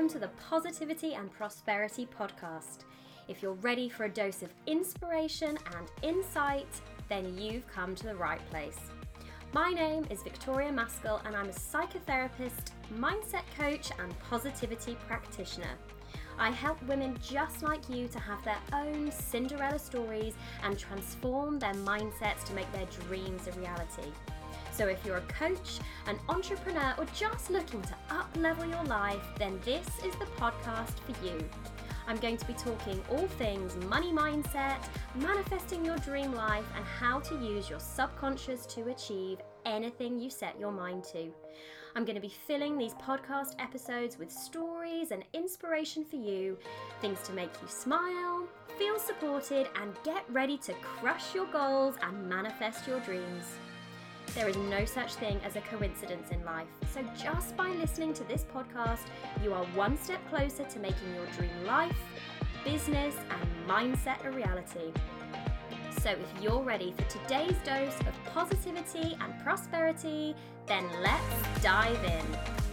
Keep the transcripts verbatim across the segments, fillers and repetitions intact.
welcome to the Positivity and Prosperity Podcast. If you're ready for a dose of inspiration and insight, then you've come to the right place. My name is Victoria Maskell and I'm a psychotherapist, mindset coach and positivity practitioner. I help women just like you to have their own Cinderella stories and transform their mindsets to make their dreams a reality. So if you're a coach, an entrepreneur, or just looking to up-level your life, then this is the podcast for you. I'm going to be talking all things money mindset, manifesting your dream life, and how to use your subconscious to achieve anything you set your mind to. I'm going to be filling these podcast episodes with stories and inspiration for you, things to make you smile, feel supported, and get ready to crush your goals and manifest your dreams. There is no such thing as a coincidence in life, so just by listening to this podcast, you are one step closer to making your dream life, business, and mindset a reality. So if you're ready for today's dose of positivity and prosperity, then let's dive in.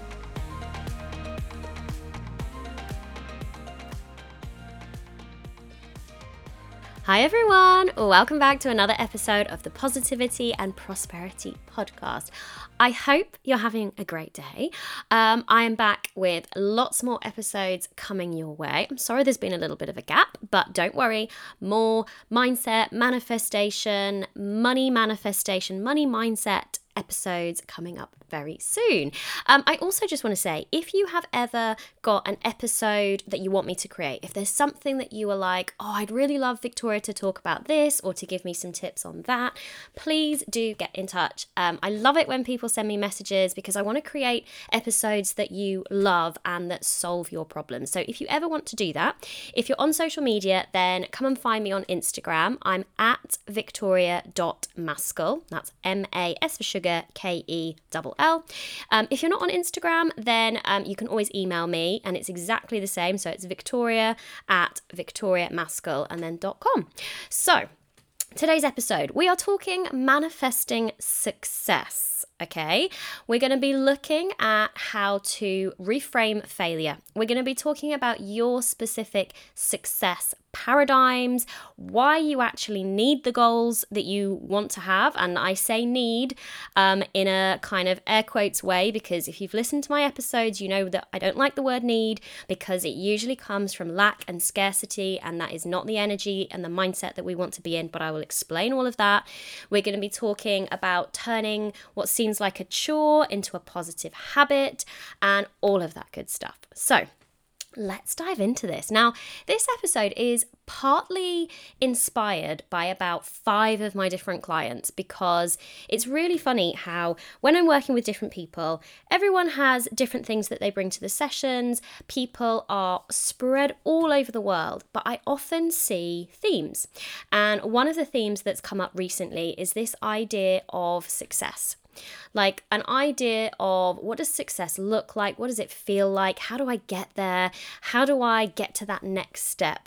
Hi everyone, welcome back to another episode of the Positivity and Prosperity Podcast. I hope you're having a great day. Um, I am back with lots more episodes coming your way. I'm sorry there's been a little bit of a gap, but don't worry, more mindset, manifestation, money manifestation, money mindset episodes coming up very soon. Um, I also just want to say, if you have ever got an episode that you want me to create, if there's something that you are like, oh, I'd really love Victoria to talk about this or to give me some tips on that, please do get in touch. Um, I love it when people send me messages because I want to create episodes that you love and that solve your problems. So if you ever want to do that, if you're on social media, then come and find me on Instagram. I'm at victoria dot maskell. That's M A S for sugar, K E L L. Um, if you're not on Instagram, then um, you can always email me and it's exactly the same. So it's victoria at victoria maskell and then .com. So today's episode, we are talking manifesting success. Okay, we're going to be looking at how to reframe failure. We're going to be talking about your specific success paradigms, why you actually need the goals that you want to have. And I say need um, in a kind of air quotes way, because if you've listened to my episodes, you know that I don't like the word need because it usually comes from lack and scarcity, and that is not the energy and the mindset that we want to be in. But I will explain all of that. We're going to be talking about turning what seems like a chore into a positive habit and all of that good stuff. So let's dive into this. Now, this episode is partly inspired by about five of my different clients because it's really funny how when I'm working with different people, everyone has different things that they bring to the sessions. People are spread all over the world, but I often see themes. And one of the themes that's come up recently is this idea of success. Like an idea of what does success look like? What does it feel like? How do I get there? How do I get to that next step?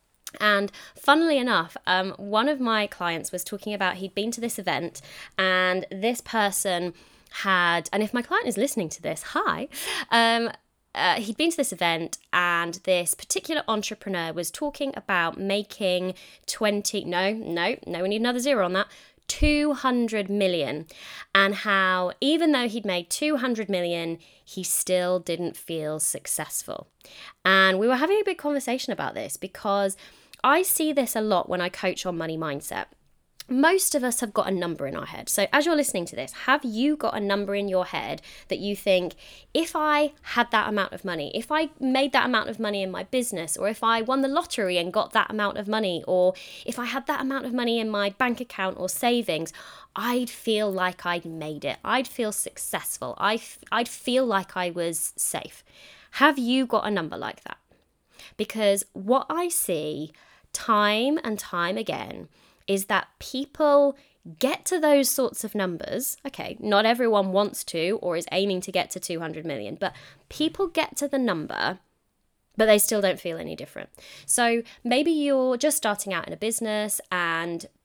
And funnily enough, um, one of my clients was talking about he'd been to this event and this person had, and if my client is listening to this, hi, um, Uh, he'd been to this event and this particular entrepreneur was talking about making twenty, no, no, no, we need another zero on that, two hundred million, and how even though he'd made two hundred million, he still didn't feel successful. And we were having a big conversation about this because I see this a lot when I coach on money mindset. Most of us have got a number in our head. So as you're listening to this, have you got a number in your head that you think, if I had that amount of money, if I made that amount of money in my business, or if I won the lottery and got that amount of money, or if I had that amount of money in my bank account or savings, I'd feel like I'd made it. I'd feel successful. I f- I'd feel like I was safe. Have you got a number like that? Because what I see time and time again is that people get to those sorts of numbers. Okay, not everyone wants to or is aiming to get to two hundred million, but people get to the number, but they still don't feel any different. So maybe you're just starting out in a business and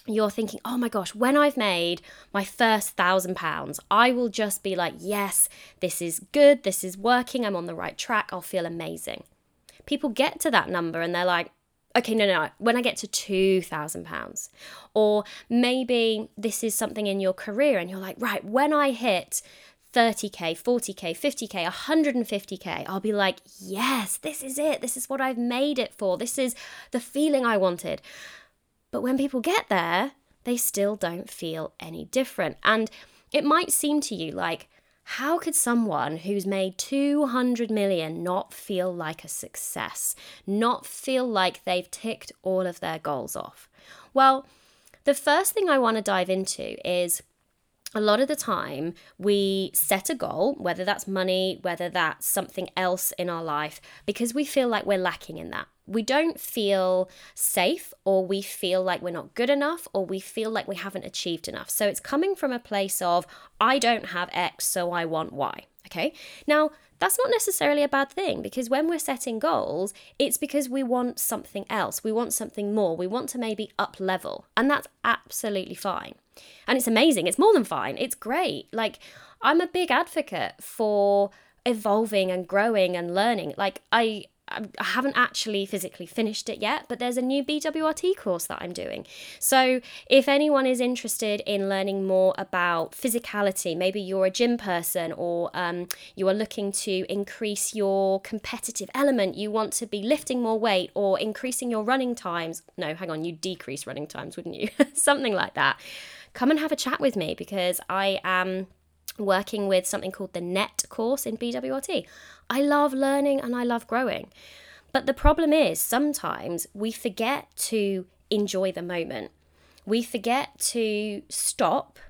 you're thinking, oh my gosh, when I've made my first thousand pounds, I will just be like, yes, this is good, this is working, I'm on the right track, I'll feel amazing. People get to that number and they're like, okay, no, no, no, when I get to two thousand pounds, or maybe this is something in your career and you're like, right, when I hit thirty K, forty K, fifty K, one hundred fifty K, I'll be like, yes, this is it. This is what I've made it for. This is the feeling I wanted. But when people get there, they still don't feel any different. And it might seem to you like, how could someone who's made two hundred million not feel like a success, not feel like they've ticked all of their goals off? Well, the first thing I want to dive into is a lot of the time we set a goal, whether that's money, whether that's something else in our life, because we feel like we're lacking in that. We don't feel safe, or we feel like we're not good enough, or we feel like we haven't achieved enough. So it's coming from a place of, I don't have X, so I want Y. Okay. Now, that's not necessarily a bad thing, because when we're setting goals, it's because we want something else. We want something more. We want to maybe up level, and that's absolutely fine. And it's amazing. It's more than fine. It's great. Like, I'm a big advocate for evolving and growing and learning. Like, I I haven't actually physically finished it yet, but there's a new B W R T course that I'm doing. So if anyone is interested in learning more about physicality, maybe you're a gym person, or um, you are looking to increase your competitive element, you want to be lifting more weight or increasing your running times. No, hang on, you'd decrease running times, wouldn't you? Something like that. Come and have a chat with me, because I am working with something called the N E T course in B W R T. I love learning and I love growing. But the problem is sometimes we forget to enjoy the moment. We forget to stop,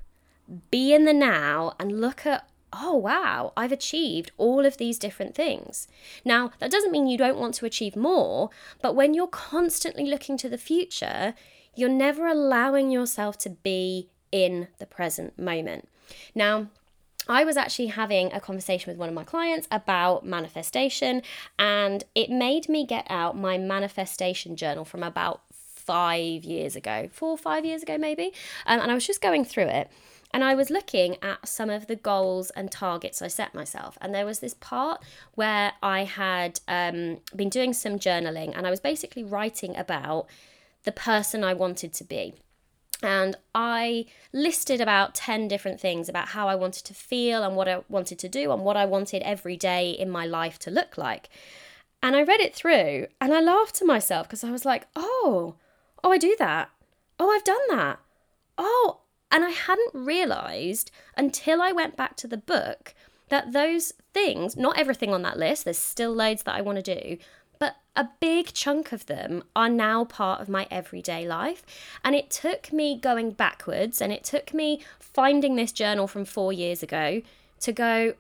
be in the now, and look at, oh wow, I've achieved all of these different things. Now, that doesn't mean you don't want to achieve more, but when you're constantly looking to the future, you're never allowing yourself to be in the present moment. Now, I was actually having a conversation with one of my clients about manifestation, and it made me get out my manifestation journal from about five years ago, four or five years ago maybe, um, and I was just going through it, and I was looking at some of the goals and targets I set myself, and there was this part where I had um, been doing some journaling, and I was basically writing about the person I wanted to be. And I listed about ten different things about how I wanted to feel and what I wanted to do and what I wanted every day in my life to look like. And I read it through and I laughed to myself, because I was like, oh, oh, I do that. Oh, I've done that. Oh, and I hadn't realised until I went back to the book that those things, not everything on that list, there's still loads that I want to do, but a big chunk of them are now part of my everyday life. And it took me going backwards, and it took me finding this journal from four years ago to go,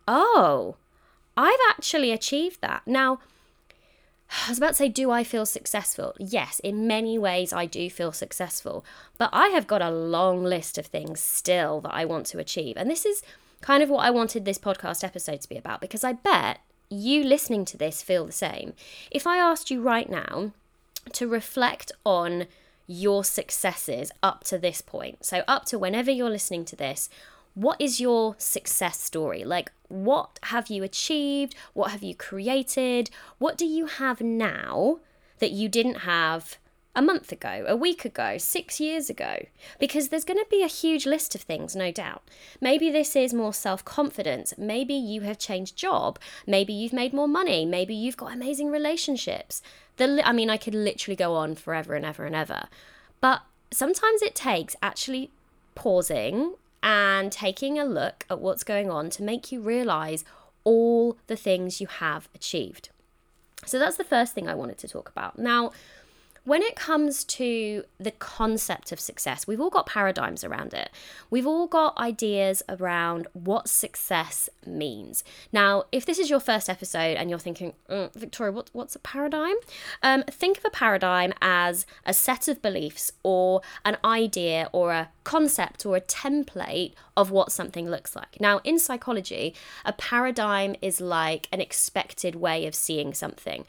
oh, I've actually achieved that. Now, I was about to say, do I feel successful? Yes, in many ways I do feel successful, but I have got a long list of things still that I want to achieve. And this is kind of what I wanted this podcast episode to be about, because I bet you listening to this feel the same. If I asked you right now to reflect on your successes up to this point, so up to whenever you're listening to this, what is your success story? Like, what have you achieved? What have you created? What do you have now that you didn't have a month ago, a week ago, six years ago? Because there's going to be a huge list of things, no doubt. Maybe this is more self-confidence. Maybe you have changed job. Maybe you've made more money. Maybe you've got amazing relationships. The, I mean, I could literally go on forever and ever and ever. But sometimes it takes actually pausing and taking a look at what's going on to make you realise all the things you have achieved. So that's the first thing I wanted to talk about. Now, when it comes to the concept of success, we've all got paradigms around it. We've all got ideas around what success means. Now, if this is your first episode and you're thinking, mm, Victoria, what, what's a paradigm? Um, think of a paradigm as a set of beliefs or an idea or a concept or a template of what something looks like. Now, in psychology, a paradigm is like an expected way of seeing something.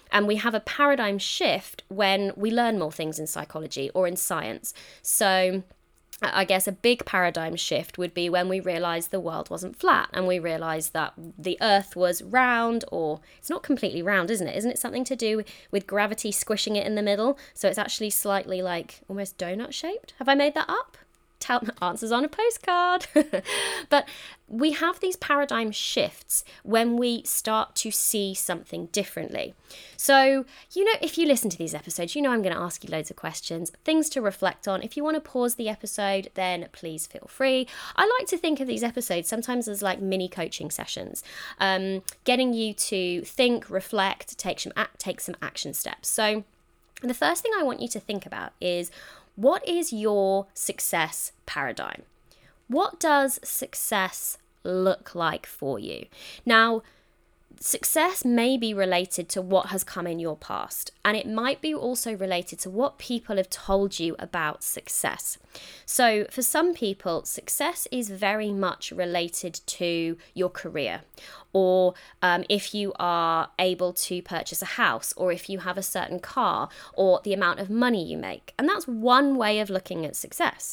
And we have a paradigm shift when we learn more things in psychology or in science. So I guess a big paradigm shift would be when we realised the world wasn't flat and we realised that the earth was round, or it's not completely round, isn't it? Isn't it something to do with gravity squishing it in the middle? So it's actually slightly like almost donut shaped. Have I made that up? Tell answers on a postcard. But we have these paradigm shifts when we start to see something differently. So, you know, if you listen to these episodes, you know I'm going to ask you loads of questions, things to reflect on. If you want to pause the episode, then please feel free. I like to think of these episodes sometimes as like mini coaching sessions, um, getting you to think, reflect, take some, take some action steps. So the first thing I want you to think about is, what is your success paradigm? What does success look like for you? Now, success may be related to what has come in your past, and it might be also related to what people have told you about success. So for some people, success is very much related to your career, or um, if you are able to purchase a house, or if you have a certain car, or the amount of money you make. And that's one way of looking at success.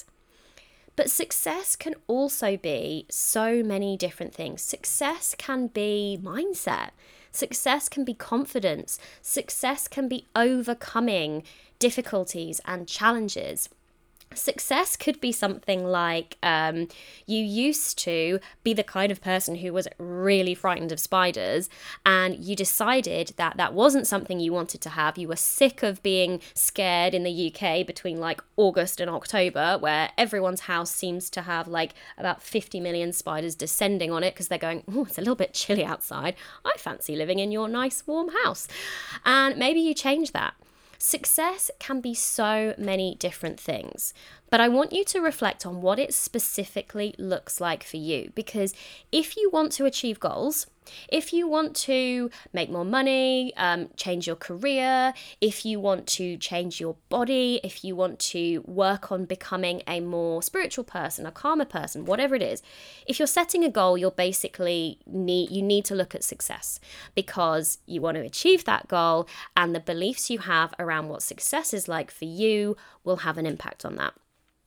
But success can also be so many different things. Success can be mindset. Success can be confidence. Success can be overcoming difficulties and challenges. Success could be something like um, you used to be the kind of person who was really frightened of spiders, and you decided that that wasn't something you wanted to have. You were sick of being scared in the U K between like August and October, where everyone's house seems to have like about fifty million spiders descending on it because they're going, oh, it's a little bit chilly outside. I fancy living in your nice warm house. And maybe you change that. Success can be so many different things, but I want you to reflect on what it specifically looks like for you, because if you want to achieve goals, if you want to make more money, um, change your career, if you want to change your body, if you want to work on becoming a more spiritual person, a calmer person, whatever it is, if you're setting a goal, you're basically need, you need to look at success, because you want to achieve that goal, and the beliefs you have around what success is like for you will have an impact on that.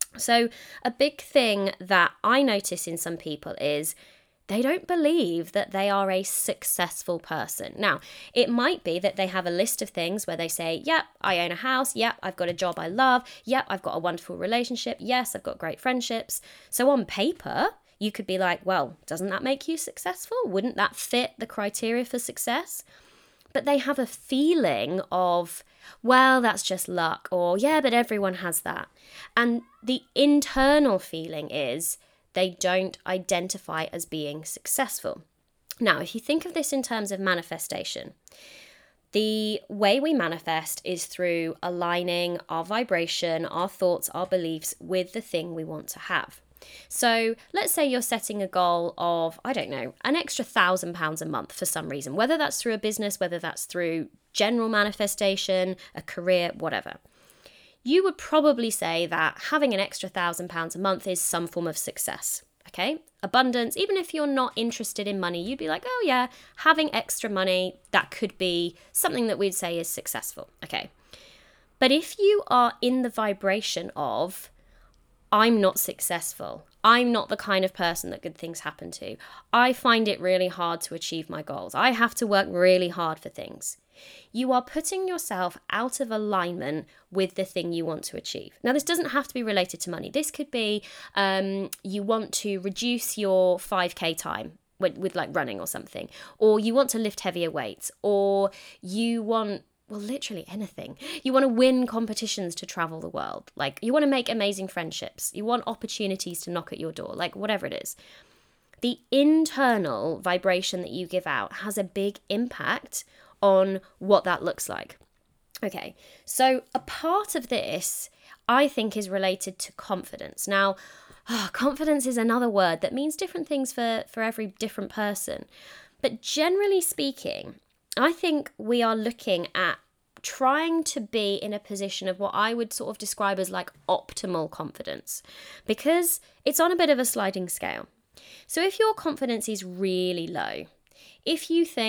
So a big thing that I notice in some people is they don't believe that they are a successful person. Now, it might be that they have a list of things where they say, yep, I own a house. Yep, I've got a job I love. Yep, I've got a wonderful relationship. Yes, I've got great friendships. So on paper, you could be like, well, doesn't that make you successful? Wouldn't that fit the criteria for success? But they have a feeling of, well, that's just luck, or yeah, but everyone has that. And the internal feeling is, they don't identify as being successful. Now, if you think of this in terms of manifestation, the way we manifest is through aligning our vibration, our thoughts, our beliefs with the thing we want to have. So let's say you're setting a goal of, I don't know, an extra thousand pounds a month for some reason, whether that's through a business, whether that's through general manifestation, a career, whatever. You would probably say that having an extra thousand pounds a month is some form of success, okay? Abundance, even if you're not interested in money, you'd be like, oh yeah, having extra money, that could be something that we'd say is successful, okay? But if you are in the vibration of, I'm not successful, I'm not the kind of person that good things happen to, I find it really hard to achieve my goals, I have to work really hard for things, you are putting yourself out of alignment with the thing you want to achieve. Now, this doesn't have to be related to money. This could be um, you want to reduce your five K time with, with like running or something, or you want to lift heavier weights, or you want, well, literally anything. You want to win competitions to travel the world. Like, you want to make amazing friendships. You want opportunities to knock at your door, like whatever it is. The internal vibration that you give out has a big impact on what that looks like. Okay, so a part of this, I think, is related to confidence. Now, oh, confidence is another word that means different things for, for every different person. But generally speaking, I think we are looking at trying to be in a position of what I would sort of describe as like optimal confidence, because it's on a bit of a sliding scale. So if your confidence is really low, if you think,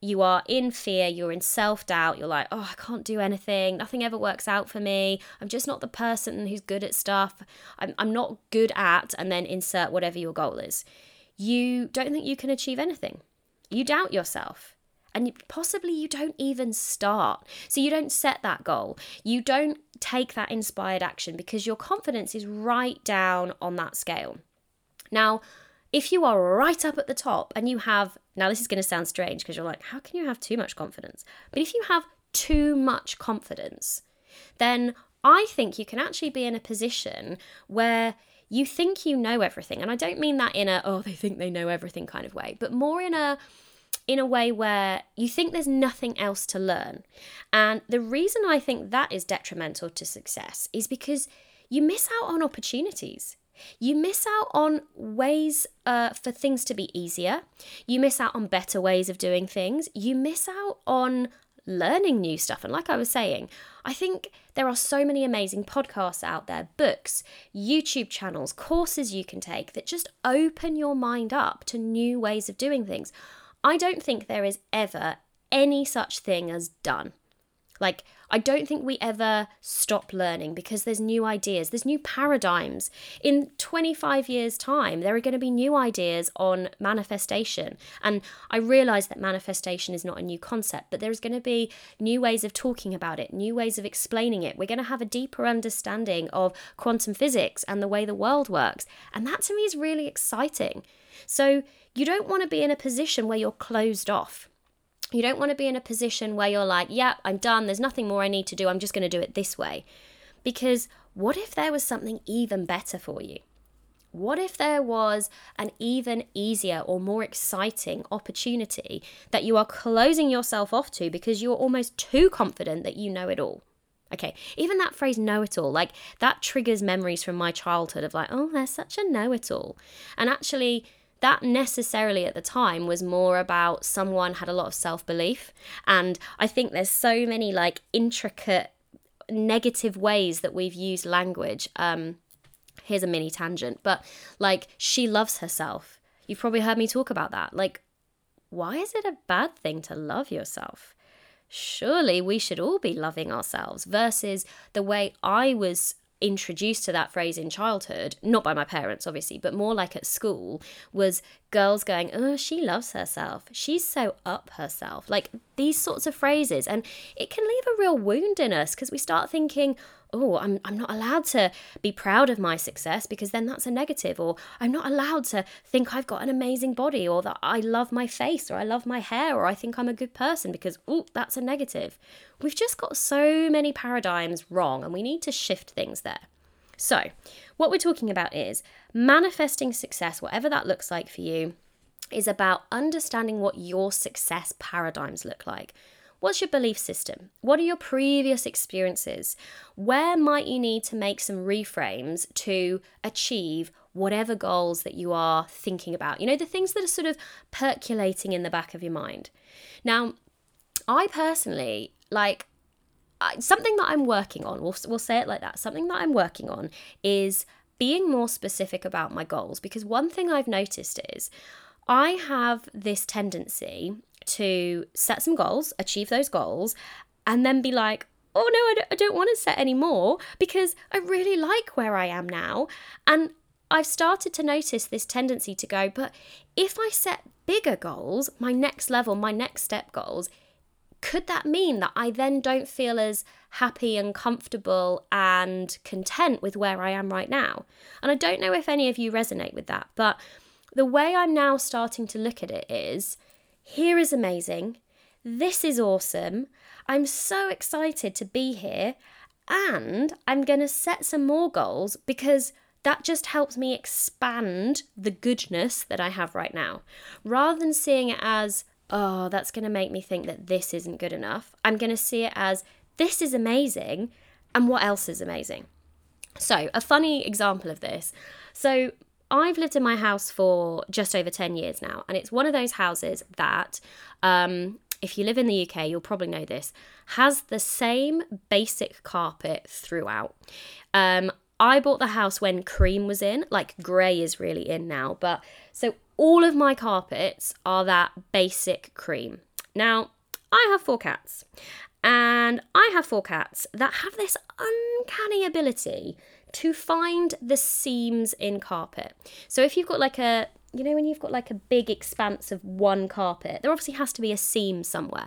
you are in fear, you're in self-doubt, you're like, oh, I can't do anything, nothing ever works out for me, I'm just not the person who's good at stuff, I'm, I'm not good at, and then insert whatever your goal is. You don't think you can achieve anything. You doubt yourself. And possibly you don't even start. So you don't set that goal. You don't take that inspired action because your confidence is right down on that scale. Now, if you are right up at the top and you have, now this is going to sound strange because you're like, how can you have too much confidence? But if you have too much confidence, then I think you can actually be in a position where you think you know everything. And I don't mean that in a, oh, they think they know everything kind of way, but more in a, in a way where you think there's nothing else to learn. And the reason I think that is detrimental to success is because you miss out on opportunities. You miss out on ways uh, for things to be easier. You miss out on better ways of doing things. You miss out on learning new stuff. And like I was saying, I think there are so many amazing podcasts out there, books, YouTube channels, courses you can take that just open your mind up to new ways of doing things. I don't think there is ever any such thing as done. Like, I don't think we ever stop learning because there's new ideas, there's new paradigms. In twenty-five years' time, there are going to be new ideas on manifestation. And I realize that manifestation is not a new concept, but there's going to be new ways of talking about it, new ways of explaining it. We're going to have a deeper understanding of quantum physics and the way the world works. And that to me is really exciting. So you don't want to be in a position where you're closed off. You don't want to be in a position where you're like, yeah, I'm done. There's nothing more I need to do. I'm just going to do it this way. Because what if there was something even better for you? What if there was an even easier or more exciting opportunity that you are closing yourself off to because you're almost too confident that you know it all? Okay, even that phrase know-it-all, like that triggers memories from my childhood of like, oh, they're such a know-it-all. And actually, that necessarily at the time was more about someone had a lot of self-belief. And I think there's so many like intricate negative ways that we've used language. Um, here's a mini tangent, but like she loves herself. You've probably heard me talk about that. Like, why is it a bad thing to love yourself? Surely we should all be loving ourselves versus the way I was introduced to that phrase in childhood, not by my parents obviously, but more like at school, was girls going, oh, she loves herself, she's so up herself, like these sorts of phrases. And it can leave a real wound in us because we start thinking, oh, I'm I'm not allowed to be proud of my success because then that's a negative, or I'm not allowed to think I've got an amazing body, or that I love my face, or I love my hair, or I think I'm a good person because, oh, that's a negative. We've just got so many paradigms wrong and we need to shift things there. So what we're talking about is manifesting success, whatever that looks like for you, is about understanding what your success paradigms look like. What's your belief system? What are your previous experiences? Where might you need to make some reframes to achieve whatever goals that you are thinking about? You know, the things that are sort of percolating in the back of your mind. Now, I personally, like, something that I'm working on, we'll, we'll say it like that, something that I'm working on is being more specific about my goals. Because one thing I've noticed is I have this tendency to set some goals, achieve those goals, and then be like, oh no, I don't, I don't want to set any more because I really like where I am now. And I've started to notice this tendency to go, but if I set bigger goals, my next level, my next step goals, could that mean that I then don't feel as happy and comfortable and content with where I am right now? And I don't know if any of you resonate with that, but the way I'm now starting to look at it is, here is amazing. This is awesome. I'm so excited to be here. And I'm going to set some more goals because that just helps me expand the goodness that I have right now. Rather than seeing it as, oh, that's going to make me think that this isn't good enough, I'm going to see it as, this is amazing. And what else is amazing? So a funny example of this. So I've lived in my house for just over ten years now, and it's one of those houses that, um, if you live in the U K, you'll probably know this, has the same basic carpet throughout. Um, I bought the house when cream was in, like grey is really in now, but so all of my carpets are that basic cream. Now, I have four cats, and I have four cats that have this uncanny ability to find the seams in carpet. So if you've got like a, you know, when you've got like a big expanse of one carpet, there obviously has to be a seam somewhere.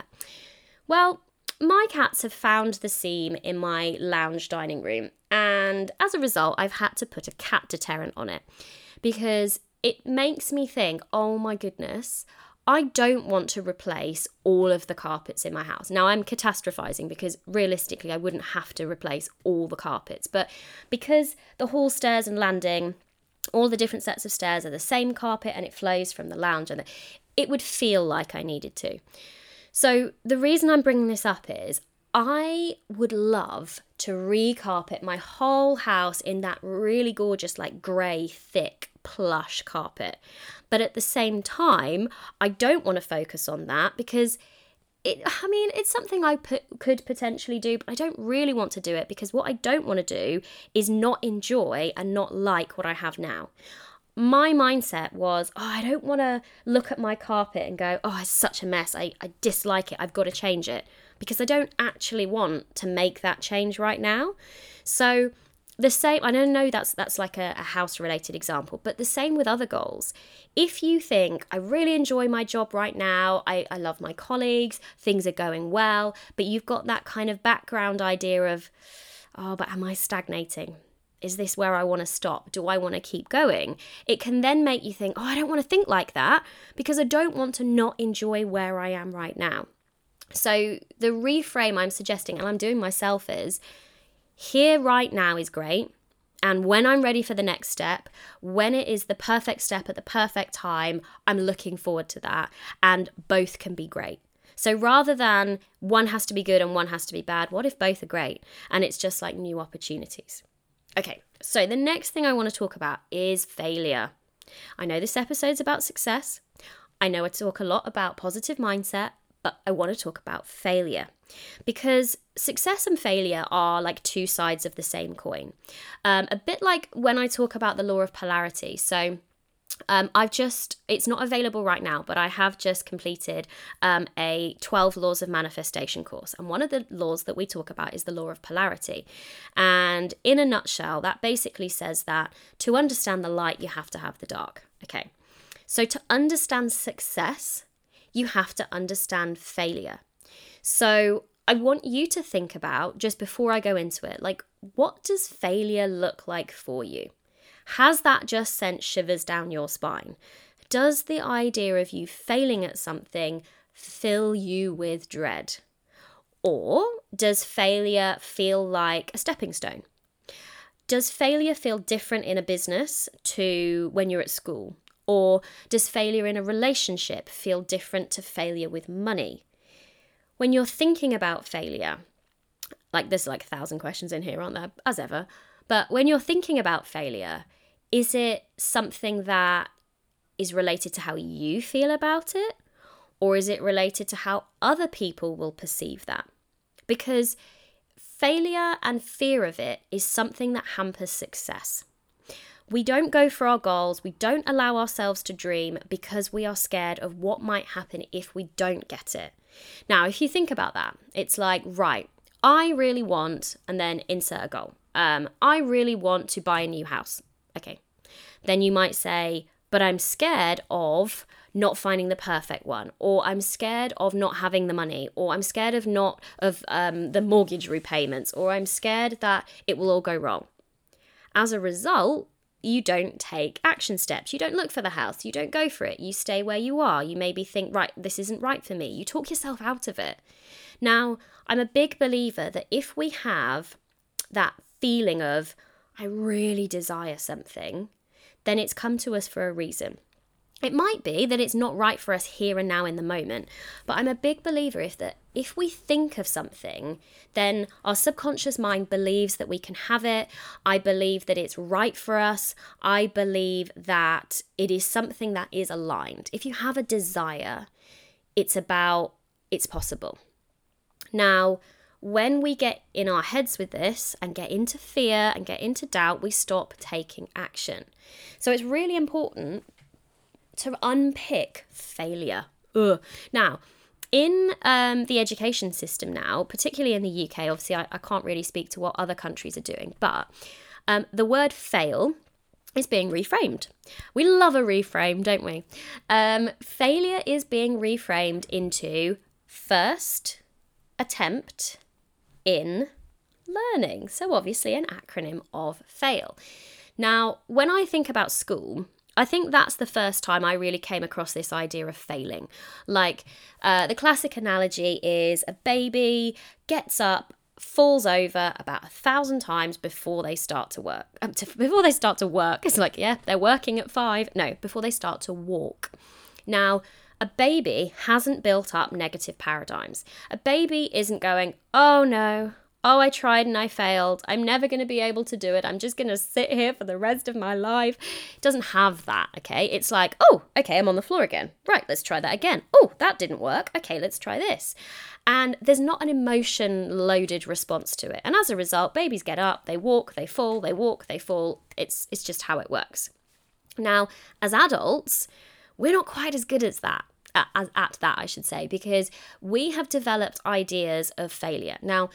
Well, my cats have found the seam in my lounge dining room, and as a result, I've had to put a cat deterrent on it because it makes me think, oh my goodness, I don't want to replace all of the carpets in my house. Now, I'm catastrophizing because realistically, I wouldn't have to replace all the carpets. But because the hall stairs and landing, all the different sets of stairs are the same carpet and it flows from the lounge, and it would feel like I needed to. So the reason I'm bringing this up is I would love to re-carpet my whole house in that really gorgeous, like grey, thick, plush carpet. But at the same time, I don't want to focus on that because it, I mean, it's something I put, could potentially do, but I don't really want to do it because what I don't want to do is not enjoy and not like what I have now. My mindset was, oh, I don't want to look at my carpet and go, oh, it's such a mess. I, I dislike it. I've got to change it because I don't actually want to make that change right now. So the same, I don't know that's that's like a, a house-related example, but the same with other goals. If you think, I really enjoy my job right now, I, I love my colleagues, things are going well, but you've got that kind of background idea of, oh, but am I stagnating? Is this where I want to stop? Do I want to keep going? It can then make you think, oh, I don't want to think like that because I don't want to not enjoy where I am right now. So the reframe I'm suggesting, and I'm doing myself, is here right now is great. And when I'm ready for the next step, when it is the perfect step at the perfect time, I'm looking forward to that. And both can be great. So rather than one has to be good and one has to be bad, what if both are great? And it's just like new opportunities. Okay, so the next thing I want to talk about is failure. I know this episode's about success. I know I talk a lot about positive mindset, but I want to talk about failure because success and failure are like two sides of the same coin. Um, a bit like when I talk about the law of polarity. So Um, I've just, it's not available right now, but I have just completed um, a twelve laws of manifestation course. And one of the laws that we talk about is the law of polarity. And in a nutshell, that basically says that to understand the light, you have to have the dark. Okay. So to understand success, you have to understand failure. So I want you to think about, just before I go into it, like, what does failure look like for you? Has that just sent shivers down your spine? Does the idea of you failing at something fill you with dread? Or does failure feel like a stepping stone? Does failure feel different in a business to when you're at school? Or does failure in a relationship feel different to failure with money? When you're thinking about failure, like there's like a thousand questions in here, aren't there, as ever? But when you're thinking about failure, is it something that is related to how you feel about it? Or is it related to how other people will perceive that? Because failure and fear of it is something that hampers success. We don't go for our goals. We don't allow ourselves to dream because we are scared of what might happen if we don't get it. Now, if you think about that, it's like, right, I really want, and then insert a goal. Um, I really want to buy a new house. Okay. Then you might say, but I'm scared of not finding the perfect one, or I'm scared of not having the money, or I'm scared of not of um, the mortgage repayments, or I'm scared that it will all go wrong. As a result, you don't take action steps. You don't look for the house. You don't go for it. You stay where you are. You maybe think, right, this isn't right for me. You talk yourself out of it. Now, I'm a big believer that if we have that feeling of, I really desire something, then it's come to us for a reason. It might be that it's not right for us here and now in the moment, but I'm a big believer if that if we think of something, then our subconscious mind believes that we can have it. I believe that it's right for us. I believe that it is something that is aligned. If you have a desire, it's about it's possible. Now, when we get in our heads with this and get into fear and get into doubt, we stop taking action. So it's really important to unpick failure. Ugh. Now, In um, the education system now, particularly in the U K, obviously I, I can't really speak to what other countries are doing, but um, the word fail is being reframed. We love a reframe, don't we? Um, failure is being reframed into first attempt in learning. So obviously an acronym of FAIL. Now, when I think about school, I think that's the first time I really came across this idea of failing. Like uh, the classic analogy is a baby gets up, falls over about a thousand times before they start to work. Um, to, before they start to work, it's like, yeah, they're working at five. No, before they start to walk. Now, a baby hasn't built up negative paradigms. A baby isn't going, oh no, oh, I tried and I failed. I'm never going to be able to do it. I'm just going to sit here for the rest of my life. It doesn't have that, okay? It's like, oh, okay, I'm on the floor again. Right, let's try that again. Oh, that didn't work. Okay, let's try this. And there's not an emotion-loaded response to it. And as a result, babies get up, they walk, they fall, they walk, they fall. It's, it's just how it works. Now, as adults, we're not quite as good as that. At, at that, I should say, because we have developed ideas of failure. Now,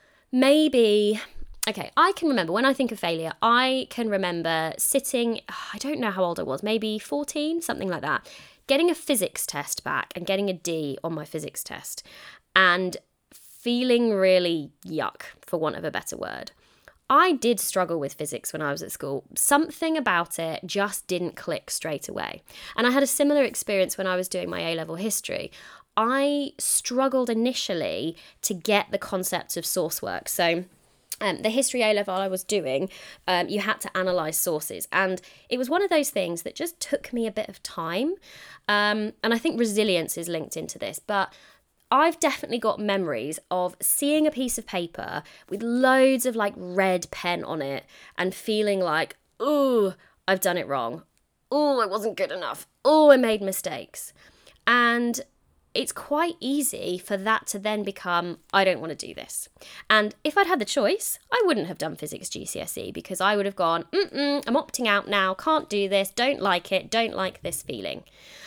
maybe, okay, I can remember when I think of failure, I can remember sitting, I don't know how old I was, maybe fourteen, something like that, getting a physics test back and getting a D on my physics test and feeling really yuck, for want of a better word. I did struggle with physics when I was at school. Something about it just didn't click straight away. And I had a similar experience when I was doing my A-level history. I struggled initially to get the concept of source work. So um, the history A-level I was doing, um, you had to analyse sources. And it was one of those things that just took me a bit of time. Um, and I think resilience is linked into this. But I've definitely got memories of seeing a piece of paper with loads of like red pen on it and feeling like, oh, I've done it wrong. Oh, I wasn't good enough. Oh, I made mistakes. And it's quite easy for that to then become, I don't want to do this. And if I'd had the choice, I wouldn't have done physics G C S E because I would have gone, mm-mm, I'm opting out now, can't do this, don't like it, don't like this feeling.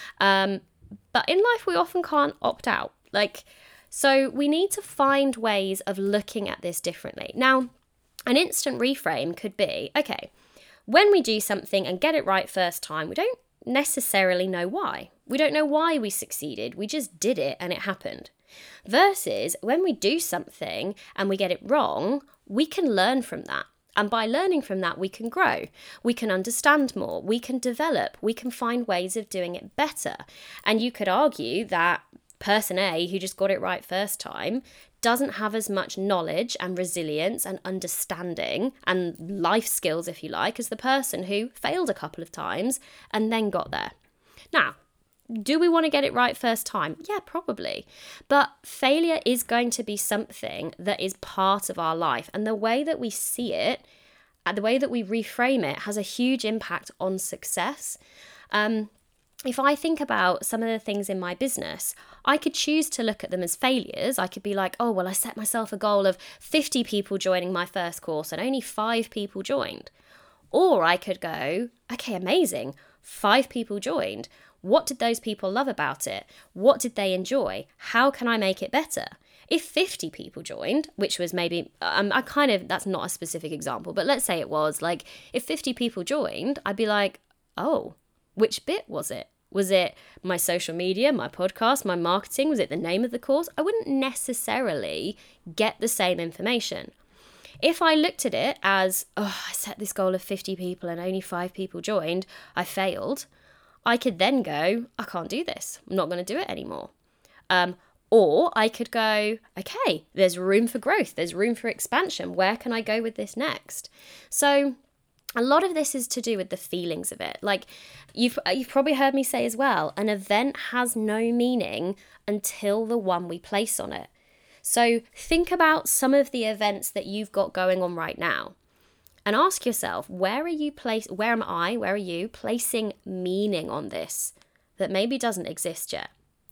Um, but in life, we often can't opt out. Like, so we need to find ways of looking at this differently. Now, an instant reframe could be, okay, when we do something and get it right first time, we don't necessarily know why. We don't know why we succeeded. We just did it and it happened. Versus when we do something and we get it wrong, we can learn from that. And by learning from that, we can grow. We can understand more. We can develop. We can find ways of doing it better. And you could argue that person A, who just got it right first time, doesn't have as much knowledge and resilience and understanding and life skills, if you like, as the person who failed a couple of times and then got there. Now, do we want to get it right first time? Yeah, probably. But failure is going to be something that is part of our life. And the way that we see it, and the way that we reframe it, has a huge impact on success. Um, If I think about some of the things in my business, I could choose to look at them as failures. I could be like, oh, well, I set myself a goal of fifty people joining my first course and only five people joined. Or I could go, okay, amazing, five people joined. What did those people love about it? What did they enjoy? How can I make it better? If fifty people joined, which was maybe, um, I kind of, that's not a specific example, but let's say it was, like, if fifty people joined, I'd be like, oh, which bit was it? Was it my social media, my podcast, my marketing? Was it the name of the course? I wouldn't necessarily get the same information. If I looked at it as, oh, I set this goal of fifty people and only five people joined, I failed, I could then go, I can't do this. I'm not going to do it anymore. Um, or I could go, okay, there's room for growth. There's room for expansion. Where can I go with this next? So a lot of this is to do with the feelings of it. Like you've you've probably heard me say as well, an event has no meaning until the one we place on it. So think about some of the events that you've got going on right now and ask yourself, where are you place where am I, where are you placing meaning on this that maybe doesn't exist yet?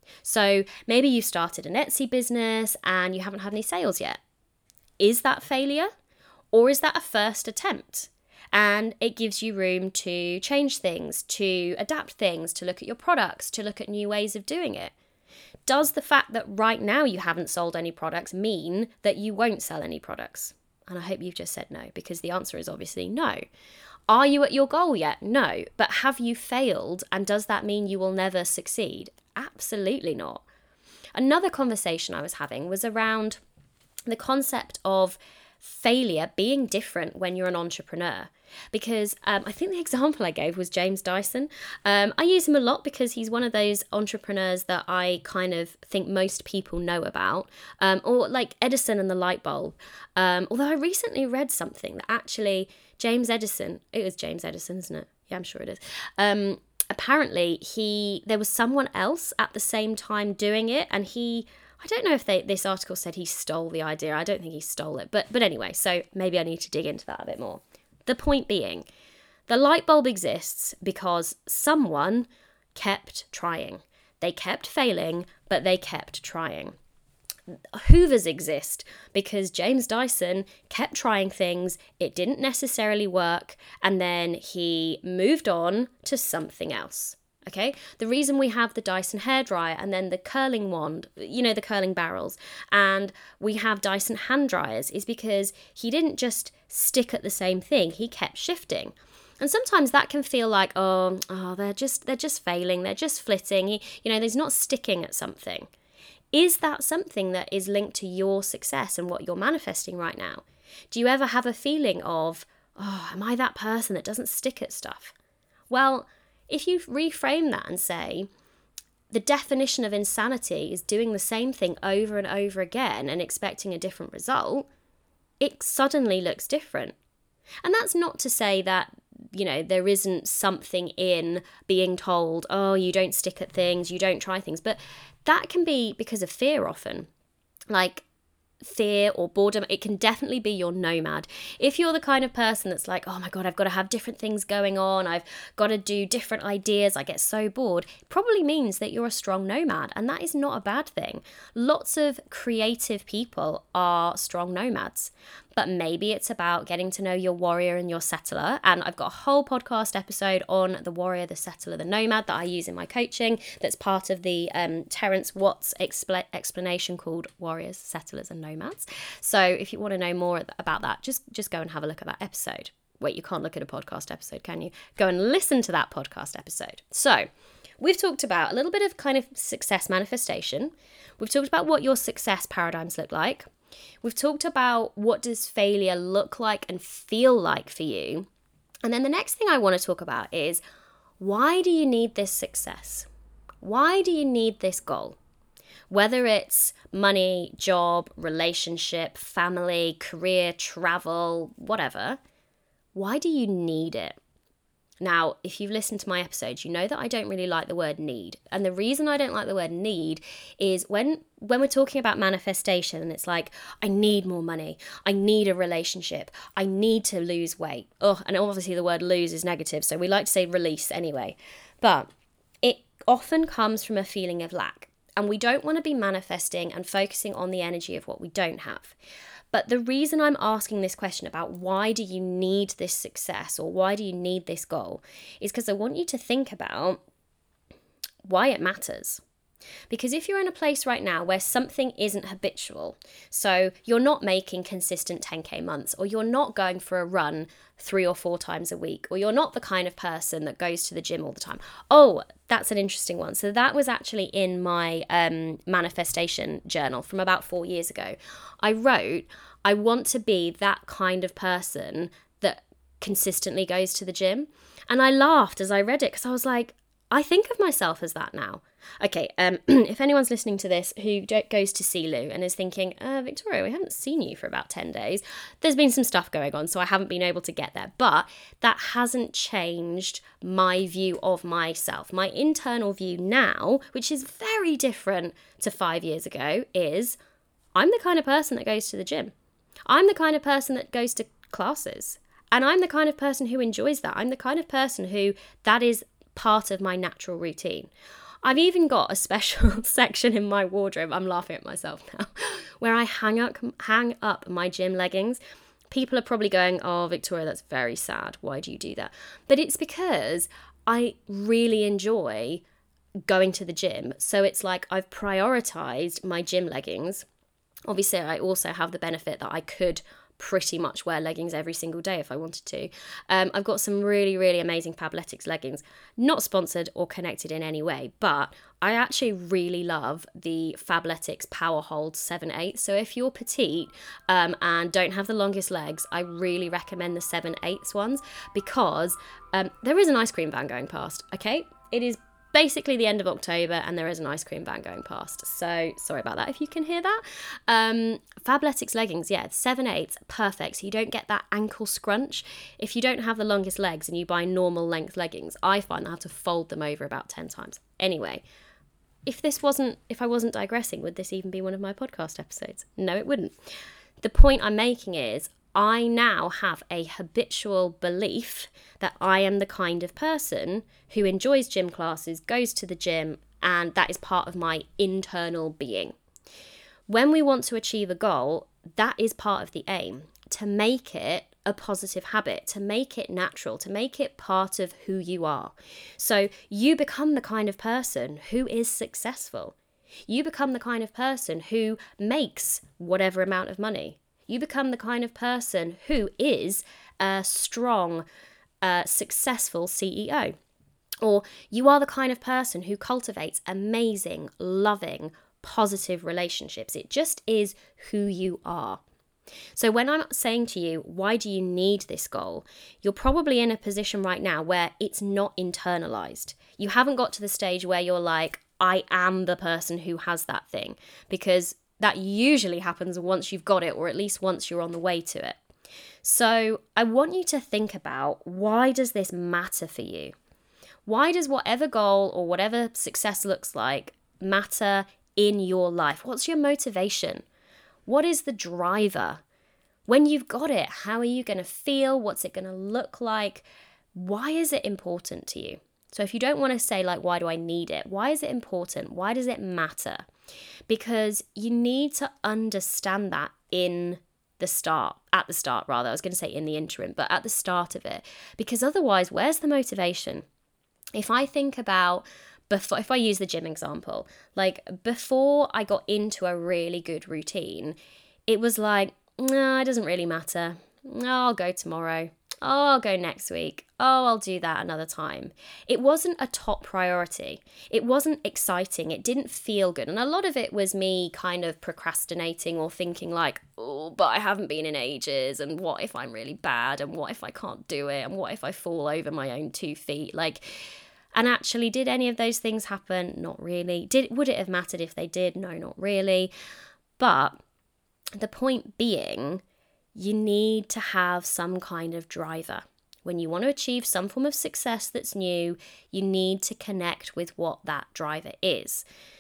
So maybe you started an Etsy business and you haven't had any sales yet. Is that failure? Or is that a first attempt? And it gives you room to change things, to adapt things, to look at your products, to look at new ways of doing it. Does the fact that right now you haven't sold any products mean that you won't sell any products? And I hope you've just said no, because the answer is obviously no. Are you at your goal yet? No. But have you failed? And does that mean you will never succeed? Absolutely not. Another conversation I was having was around the concept of failure being different when you're an entrepreneur. Because um, I think the example I gave was James Dyson. Um, I use him a lot because he's one of those entrepreneurs that I kind of think most people know about. Um, or like Edison and the light bulb. Um, although I recently read something that actually James Edison, it was James Edison, isn't it? Yeah, I'm sure it is. Um, apparently he, there was someone else at the same time doing it, and he, I don't know if they, this article said he stole the idea. I don't think he stole it. But, but anyway, so maybe I need to dig into that a bit more. The point being, the light bulb exists because someone kept trying. They kept failing, but they kept trying. Hoovers exist because James Dyson kept trying things, it didn't necessarily work, and then he moved on to something else. Okay, the reason we have the Dyson hairdryer and then the curling wand, you know, the curling barrels, and we have Dyson hand dryers is because he didn't just stick at the same thing, he kept shifting. And sometimes that can feel like, oh, oh, they're just they're just failing, they're just flitting, he, you know, there's not sticking at something. Is that something that is linked to your success and what you're manifesting right now? Do you ever have a feeling of, oh, am I that person that doesn't stick at stuff? Well, if you reframe that and say, the definition of insanity is doing the same thing over and over again and expecting a different result, it suddenly looks different. And that's not to say that, you know, there isn't something in being told, oh, you don't stick at things, you don't try things, but that can be because of fear often. Like, fear or boredom, it can definitely be your nomad. If you're the kind of person that's like, oh my God, I've got to have different things going on, I've got to do different ideas, I get so bored, it probably means that you're a strong nomad, and that is not a bad thing. Lots of creative people are strong nomads, but maybe it's about getting to know your warrior and your settler. And I've got a whole podcast episode on the warrior, the settler, the nomad that I use in my coaching. That's part of the um, Terence Watts expl- explanation called Warriors, Settlers and Nomads. So if you want to know more about that, just, just go and have a look at that episode. Wait, you can't look at a podcast episode, can you? Go and listen to that podcast episode. So we've talked about a little bit of kind of success manifestation. We've talked about what your success paradigms look like. We've talked about what does failure look like and feel like for you. And then the next thing I want to talk about is, why do you need this success? Why do you need this goal? Whether it's money, job, relationship, family, career, travel, whatever, why do you need it? Now, if you've listened to my episodes, you know that I don't really like the word need. And the reason I don't like the word need is when when we're talking about manifestation and it's like, I need more money, I need a relationship, I need to lose weight. Oh, and obviously the word lose is negative, so we like to say release anyway. But it often comes from a feeling of lack. And we don't want to be manifesting and focusing on the energy of what we don't have. But the reason I'm asking this question about why do you need this success or why do you need this goal is because I want you to think about why it matters. Because if you're in a place right now where something isn't habitual, so you're not making consistent ten K months, or you're not going for a run three or four times a week, or you're not the kind of person that goes to the gym all the time. Oh, that's an interesting one. So that was actually in my um, manifestation journal from about four years ago. I wrote, I want to be that kind of person that consistently goes to the gym. And I laughed as I read it because I was like, I think of myself as that now. Okay, um, if anyone's listening to this who goes to Silu and is thinking, uh, Victoria, we haven't seen you for about ten days. There's been some stuff going on, so I haven't been able to get there. But that hasn't changed my view of myself. My internal view now, which is very different to five years ago, is I'm the kind of person that goes to the gym. I'm the kind of person that goes to classes. And I'm the kind of person who enjoys that. I'm the kind of person who that is part of my natural routine. I've even got a special section in my wardrobe, I'm laughing at myself now, where I hang up, hang up my gym leggings. People are probably going, oh, Victoria, that's very sad. Why do you do that? But it's because I really enjoy going to the gym. So it's like I've prioritized my gym leggings. Obviously, I also have the benefit that I could pretty much wear leggings every single day if I wanted to. Um, I've got some really, really amazing Fabletics leggings, not sponsored or connected in any way, but I actually really love the Fabletics Power Hold seven eight. So if you're petite um, and don't have the longest legs, I really recommend the seven eighths ones, because um, there is an ice cream van going past, okay? It is basically the end of October and there is an ice cream van going past. So sorry about that if you can hear that. Um, Fabletics leggings, yeah, seven eighths, perfect. So you don't get that ankle scrunch. If you don't have the longest legs and you buy normal length leggings, I find I have to fold them over about ten times. Anyway, if this wasn't, if I wasn't digressing, would this even be one of my podcast episodes? No, it wouldn't. The point I'm making is I now have a habitual belief that I am the kind of person who enjoys gym classes, goes to the gym, and that is part of my internal being. When we want to achieve a goal, that is part of the aim, to make it a positive habit, to make it natural, to make it part of who you are. So you become the kind of person who is successful. You become the kind of person who makes whatever amount of money. You become the kind of person who is a strong, uh, successful C E O. Or you are the kind of person who cultivates amazing, loving, positive relationships. It just is who you are. So when I'm saying to you, why do you need this goal? You're probably in a position right now where it's not internalized. You haven't got to the stage where you're like, I am the person who has that thing, because that usually happens once you've got it, or at least once you're on the way to it. So I want you to think about, why does this matter for you? Why does whatever goal or whatever success looks like matter in your life? What's your motivation? What is the driver? When you've got it, how are you going to feel? What's it going to look like? Why is it important to you? So if you don't want to say like, why do I need it? Why is it important? Why does it matter? Because you need to understand that in the start, at the start rather, I was going to say in the interim, but at the start of it, because otherwise, where's the motivation? If I think about, before, if I use the gym example, like before I got into a really good routine, it was like, no, it doesn't really matter. Oh, I'll go tomorrow. Oh, I'll go next week. Oh, I'll do that another time. It wasn't a top priority. It wasn't exciting. It didn't feel good. And a lot of it was me kind of procrastinating or thinking like, oh, but I haven't been in ages. And what if I'm really bad? And what if I can't do it? And what if I fall over my own two feet? Like, and actually, did any of those things happen? Not really. Did would it have mattered if they did? No, not really. But the point being, you need to have some kind of driver. When you want to achieve some form of success that's new, you need to connect with what that driver is,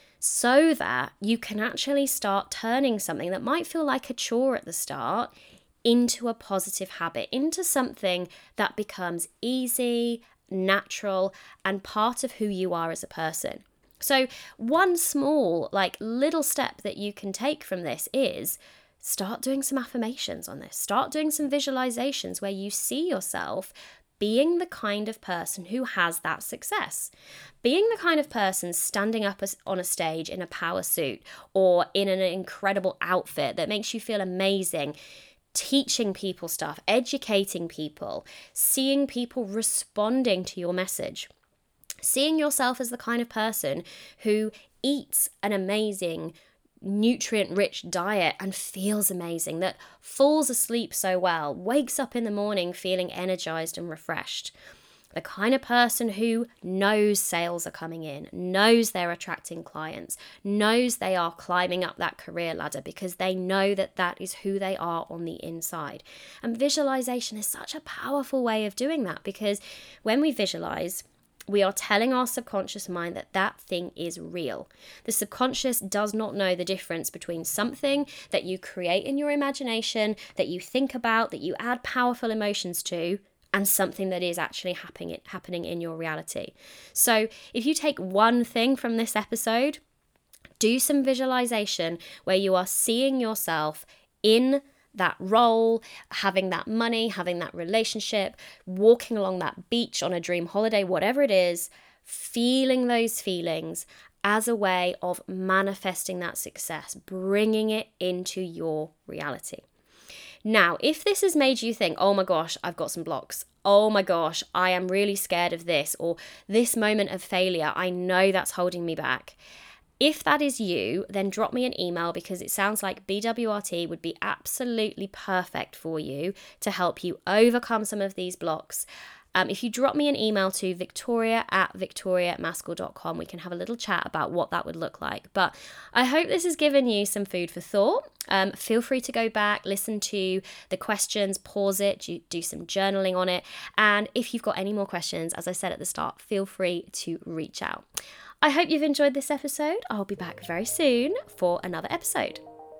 so that you can actually start turning something that might feel like a chore at the start into a positive habit, into something that becomes easy, natural, and part of who you are as a person. So one small, like little step that you can take from this is start doing some affirmations on this. Start doing some visualizations where you see yourself being the kind of person who has that success. Being the kind of person standing up on a stage in a power suit or in an incredible outfit that makes you feel amazing, teaching people stuff, educating people, seeing people responding to your message. Seeing yourself as the kind of person who eats an amazing nutrient-rich diet and feels amazing, that falls asleep so well, wakes up in the morning feeling energized and refreshed. The kind of person who knows sales are coming in, knows they're attracting clients, knows they are climbing up that career ladder because they know that that is who they are on the inside. And visualization is such a powerful way of doing that, because when we visualize, we are telling our subconscious mind that that thing is real. The subconscious does not know the difference between something that you create in your imagination, that you think about, that you add powerful emotions to, and something that is actually happening happening in your reality. So if you take one thing from this episode, do some visualization where you are seeing yourself in that role, having that money, having that relationship, walking along that beach on a dream holiday, whatever it is, feeling those feelings as a way of manifesting that success, bringing it into your reality. Now, if this has made you think, oh my gosh, I've got some blocks. Oh my gosh, I am really scared of this, or this moment of failure, I know that's holding me back. If that is you, then drop me an email, because it sounds like B W R T would be absolutely perfect for you to help you overcome some of these blocks. Um, if you drop me an email to victoria at victoria maskell dot com, we can have a little chat about what that would look like. But I hope this has given you some food for thought. Um, feel free to go back, listen to the questions, pause it, do, do some journaling on it. And if you've got any more questions, as I said at the start, feel free to reach out. I hope you've enjoyed this episode. I'll be back very soon for another episode.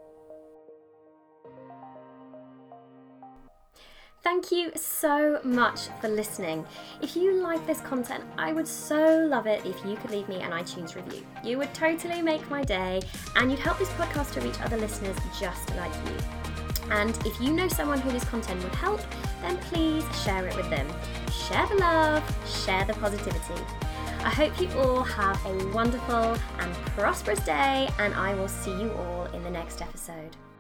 Thank you so much for listening. If you like this content, I would so love it if you could leave me an iTunes review. You would totally make my day, and you'd help this podcast to reach other listeners just like you. And if you know someone who this content would help, then please share it with them. Share the love, share the positivity. I hope you all have a wonderful and prosperous day, and I will see you all in the next episode.